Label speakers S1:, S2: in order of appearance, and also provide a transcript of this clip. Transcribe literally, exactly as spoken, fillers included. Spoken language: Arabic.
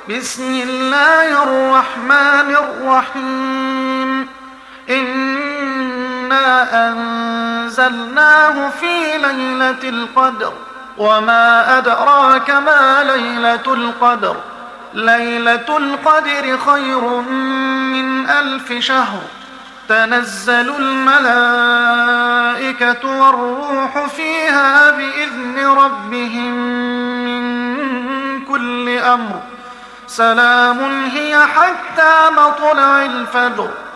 S1: بسم الله الرحمن الرحيم إنا أنزلناه في ليلة القدر وما أدراك ما ليلة القدر ليلة القدر خير من ألف شهر تنزل الملائكة والروح فيها بإذن ربهم من كل أمر سلام هي حتى مطلع الفجر